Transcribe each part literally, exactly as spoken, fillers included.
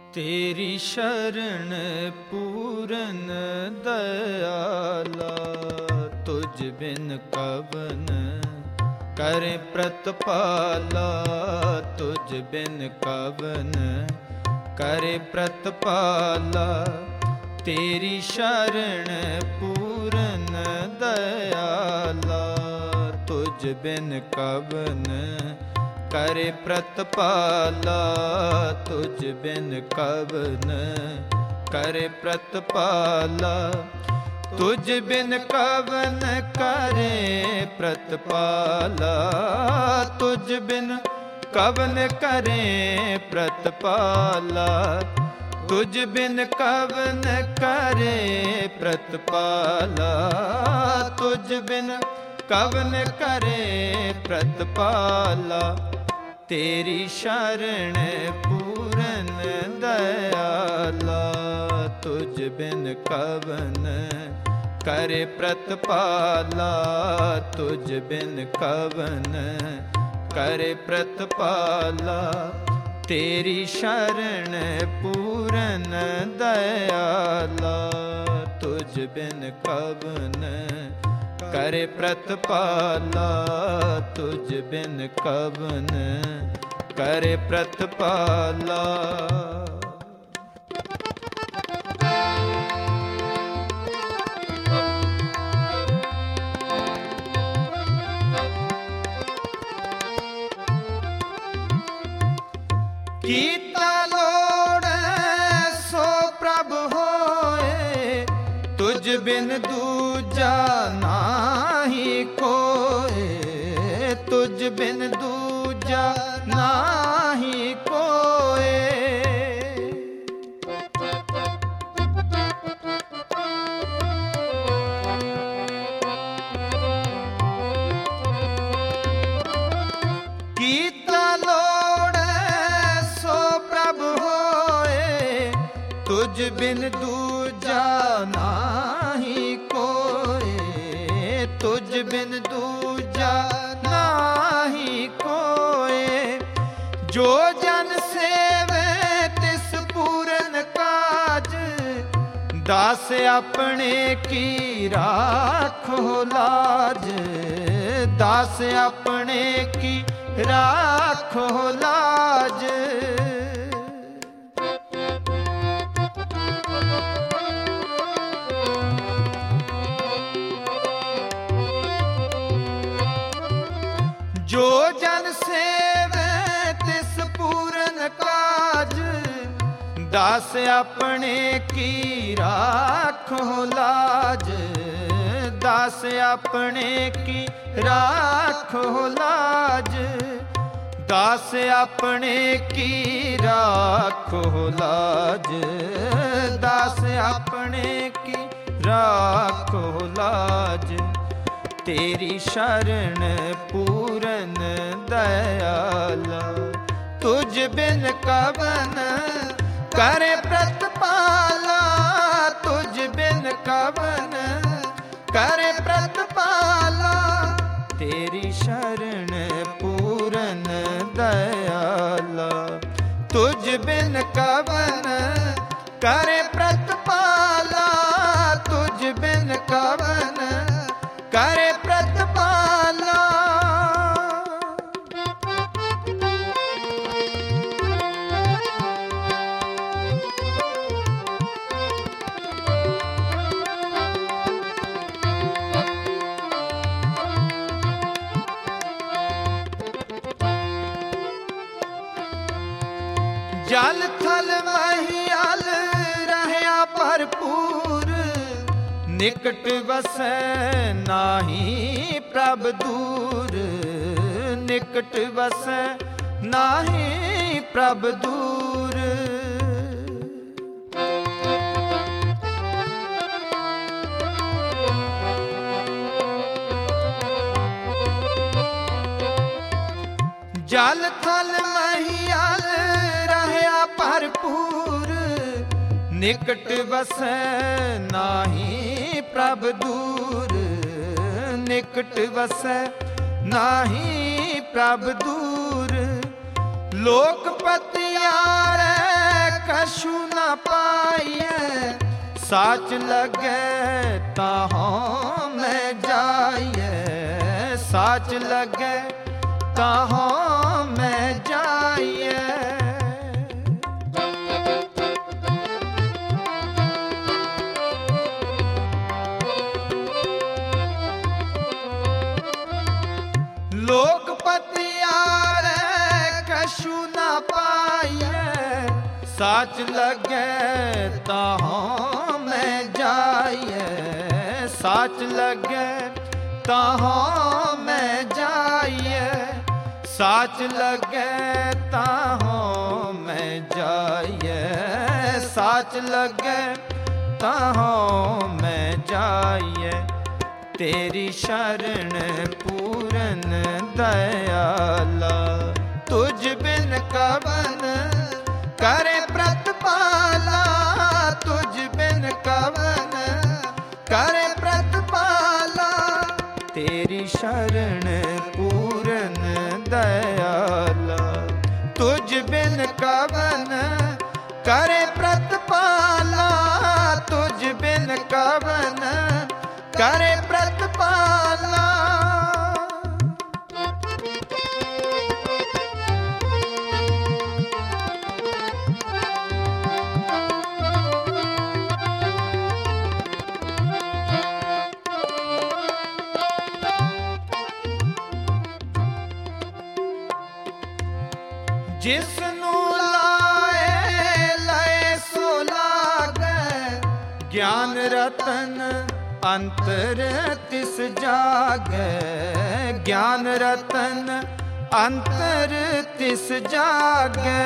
ਤੇਰੀ ਸ਼ਰਨ ਪੂਰਨ ਦਇਆਲਾ, ਤੁਝ ਬਿਨ ਕਵਨ ਕਰੇ ਪ੍ਰਤਪਾਲਾ, ਤੁਝ ਬਿਨ ਕਵਨ ਕਰੇ ਪ੍ਰਤਪਾਲਾ। ਤੇਰੀ ਸ਼ਰਨ ਪੂਰਨ ਦਇਆਲਾ, ਤੁਝ ਬਿਨ ਕਵਨ ਕਰੇ ਪ੍ਰਤਪਾਲਾ, ਤੁਝ ਬਿਨ ਕਵਨ ਕਰੇ ਪ੍ਰਤਪਾਲਾ। ਤੁਝ ਬਿਨ ਕਵਨ ਕਰੇ ਪ੍ਰਤਪਾਲਾ, ਤੁਝ ਬਿਨ ਕਵਨ ਕਰੇ ਪ੍ਰਤਪਾਲਾ। ਤੁਝ ਬਿਨ ਕਵਨ ਕਰੇ ਪ੍ਰਤਪਾਲਾ, ਤੁਝ ਬਿਨ ਕਵਨ ਕਰੇ ਪ੍ਰਤਪਾਲਾ। ਤੇਰੀ ਸ਼ਰਨ ਪੂਰਨ ਦਇਆਲਾ, ਤੁਝ ਬਿਨ ਕਵਨ ਕਰੇ ਪ੍ਰਤਪਾਲਾ, ਤੁਝ ਬਿਨ ਕਵਨ ਕਰੇ ਪ੍ਰਤਪਾਲਾ। ਤੇਰੀ ਸ਼ਰਨ ਪੂਰਨ ਦਇਆਲਾ, ਤੁਝ ਬਿਨ ਕਵਨ ਕਰੇ ਪ੍ਰਤਪਾਲਾ, ਤੁਝ ਬਿਨ ਕਵਨ ਕਰੇ ਪ੍ਰਤਪਾਲਾ। ਕੀਤਾ ਲੋੜ ਸੋ ਪ੍ਰਭ ਹੋਏ, ਤੁਝ ਬਿਨ ਦੂਜਾ ਨਾਹੀ ਕੋਇ, ਤੁਝ ਬਿਨ ਦੂਜਾ ਨਾਹੀ ਕੋਇ। ਕੀਤਾ ਲੋੜ ਸੋ ਪ੍ਰਭ ਹੋਏ, ਤੁਝ ਬਿਨ ਦੂਜਾ ਨਾਹੀ ਕੋਇ, ਤੁਝ ਬਿਨ ਦੂਜਾ ਨਾਹੀ ਕੋਇ। ਜੋ ਜਨ ਸੇਵੇ ਤਿਸ ਪੂਰਨ ਕਾਜ, ਦਾਸ ਆਪਣੇ ਕੀ ਰਾਖੋ ਲਾਜ, ਦਾਸ ਆਪਣੇ ਕੀ ਰਾਖੋ ਲਾਜ। ਜੋ ਜਨ ਸੇਵੇ ਤਿਸ ਪੂਰਨ ਕਾਜ, ਦਾਸ ਆਪਣੇ ਕੀ ਰਾਖੋ ਲਾਜ, ਦਾਸ ਆਪਣੇ ਕੀ ਰਾਖੋ ਲਾਜ। ਦਾਸ ਆਪਣੇ ਕੀ ਰਾਖੋ ਲਾਜ, ਦਾਸ ਆਪਣੇ ਕੀ ਰਾਖੋ ਲਾਜ। ਤੇਰੀ ਸ਼ਰਨ ਪੂਰਨ ਦਇਆਲਾ, ਤੁਝ ਬਿਨ ਕਵਨ ਕਰੇ ਪ੍ਰਤਪਾਲਾ, ਤੁਝ ਬਿਨ ਕਵਨ ਕਰੇ ਪ੍ਰਤਪਾਲਾ। ਤੇਰੀ ਸ਼ਰਨ ਪੂਰਨ ਦਇਆਲਾ, ਤੁਝ ਬਿਨ ਕਵਨ ਕਰੇ ਪ੍ਰਤਪਾਲਾ, ਤੁਝ ਬਿਨ ਕਵਨ ਕਰੇ ਪ੍ਰਤਪਾਲਾ। ਜਲ ਥਲ ਮਹੀਅਲ ਰਹਿਆ ਭਰਪੂਰ, ਨਿਕਟ ਵਸੈ ਨਾਹੀ ਪ੍ਰਭ ਦੂਰ, ਨਿਕਟ ਵਸੈ ਨਾਹੀ ਪ੍ਰਭ ਦੂਰ। ਜਲ ਥਲ ਮਹੀਅਲ ਰਹਿਆ ਭਰਪੂਰ, ਨਿਕਟ ਵਸੈ ਨਾਹੀ ਪ੍ਰਭ ਦੂਰ, ਨਿਕਟ ਵਸੈ ਨਾਹੀ ਪ੍ਰਭ ਦੂਰ। ਲੋਕ ਪਤਿਆਰੇ कछु न पाइए, साच लगे ताहों में जाइए, साच लगे ताहों में जाइए। लोकपति आरे कछु न पाइए, साच लगे ताहों में जाइए, साच लगे ताहों में जाइए, साच लगे ताहों में जाइए, साच लगे ताहों में जाइए। तेरी शरण पूरन दयाला, तुझ बिन कवन करे प्रतिपाला, तुझ बिन कवन करे प्रतिपाला। तेरी शरण पूरन दयाला, तुझ बिन कवन करे प्रतिपाला, तुझ बिन कवन करे प्रतिपाला। जिसनु लाए लाए सो लागे, ज्ञान रतन अंतर तिस जागे, ज्ञान रतन अंतर तिस जागे।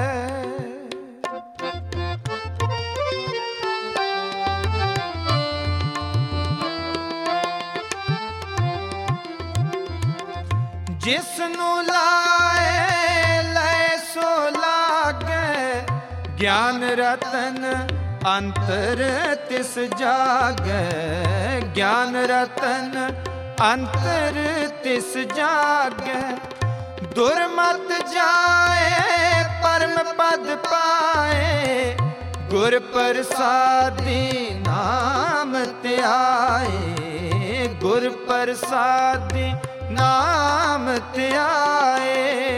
जिसनु लाए लय सो लागे, ज्ञान रतन अंतर तिस जागे, ज्ञान रतन अंतर तिस जागे। दुर्मत जाए परम पद पाए, गुर प्रसादी नाम त्याए, गुर प्रसादी नाम त्याए।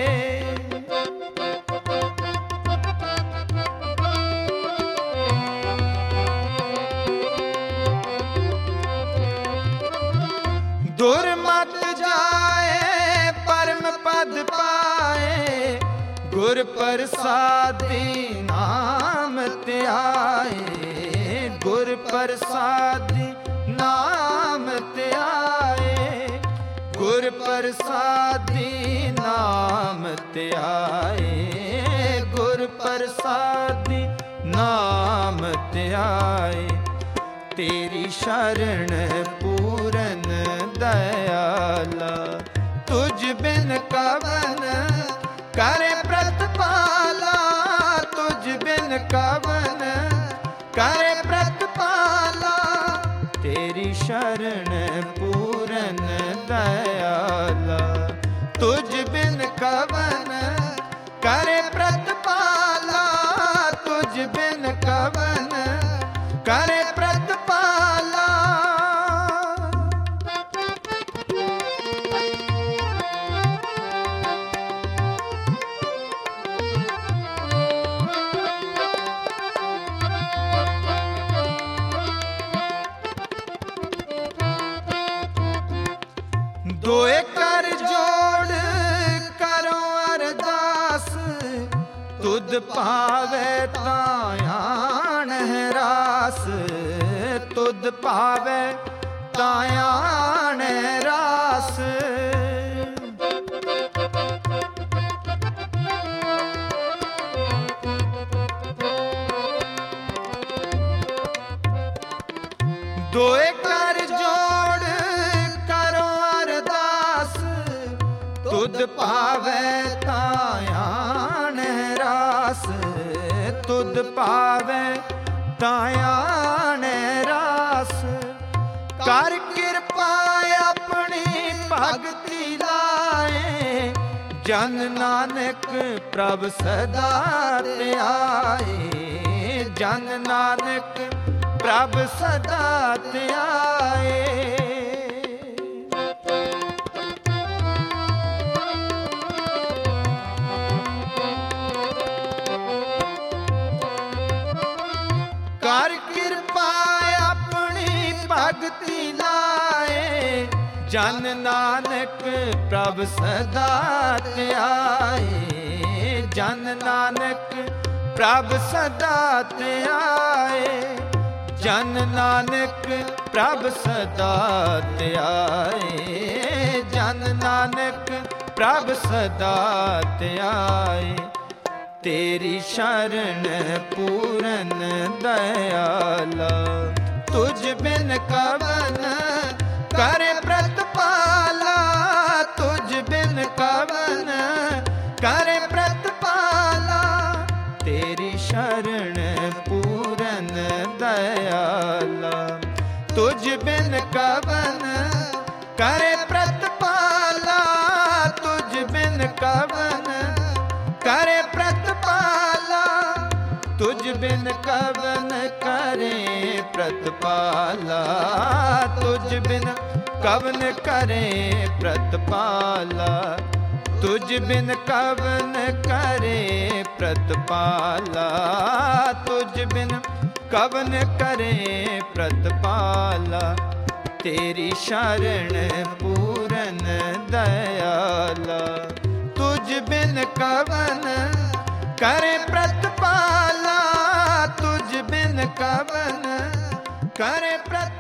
दुर्मत जाए परम पद पाए, गुर प्रसादी नाम त्याए, गुर प्रसादी नाम त्याए, गुर प्रसादी नाम त्याए, गुर प्रसादी नाम त्याए। तेरी शरण पूरन दयाला, तुझ बिन कवन करे प्रतिपाला, तुझ बिन कवन करे प्रतिपाला। तेरी शरण पूरन दयाला, तुझ बिन कवन करे प्रतिपाला, तुझ बिन कवन करे प्रतिपाला। दोए कर जोड़ करो अरदास, तुद पावे तायान है रास, तुद पावे तायान है रास। दोए कर जोड़ करो अरदास, तुद पावे तायान है रास, तुद पावे तायान है रास। कर कृपा अपनी भगति लाए, जन नानक प्रभ सदा त्याए, ਜਨ ਨਾਨਕ ਪ੍ਰਭ ਸਦਾ ਧਿਆਏ। ਕਰ ਕਿਰਪਾ ਆਪਣੀ ਭਗਤੀ ਲਾਏ, ਜਨ ਨਾਨਕ ਪ੍ਰਭ ਸਦਾ ਧਿਆਏ। ਜਨ ਨਾਨਕ ਪ੍ਰਭ ਸਦਾ ਧਿਆਏ, ਜਨ ਨਾਨਕ ਪ੍ਰਭ ਸਦਾ ਧਿਆਏ। ਜਨ ਨਾਨਕ ਪ੍ਰਭ ਸਦਾ ਧਿਆਏ। ਤੇਰੀ ਸ਼ਰਨ ਪੂਰਨ ਦਇਆਲਾ, ਤੁਝ ਬਿਨ ਕਵਨ ਕਰੇ ਪ੍ਰਤਪਾਲਾ। ਤੁਝ ਬਿਨ ਕਵਨ ਕਰੇ ਪ੍ਰਤਪਾਲਾ। ਤੇਰੀ ਸ਼ਰਨ ਪੂਰਨ ਦਇਆਲਾ, ਤੁਝ ਬਿਨ ਕਵਨ ਕਰੇ ਪ੍ਰਤਪਾਲਾ। ਤੁਝ ਬਿਨ ਕਵਨ ਕਰੇ ਪ੍ਰਤਪਾਲਾ। ਤੁਝ ਬਿਨ ਕਵਨ ਕਰੇ ਪ੍ਰਤਪਾਲਾ। ਤੁਝ ਬਿਨ ਕਵਨ ਕਰੇ ਪ੍ਰਤਪਾਲਾ। ਤੁਝ ਬਿਨ ਕਵਨ ਕਰੇ ਪ੍ਰਤਪਾਲਾ। ਤੁਝ ਬਿਨ ਕਵਨ ਕਰੇ ਪ੍ਰਤਪਾਲਾ। ਤੇਰੀ ਸ਼ਰਨ ਪੂਰਨ ਦਇਆਲਾ, ਤੁਝ ਬਿਨ ਕਵਨ ਕਰੇ ਪ੍ਰਤਪਾਲਾ। ਤੁਝ ਬਿਨ ਕਵਨ ਕਰੇ ਪ੍ਰਤਪਾਲਾ।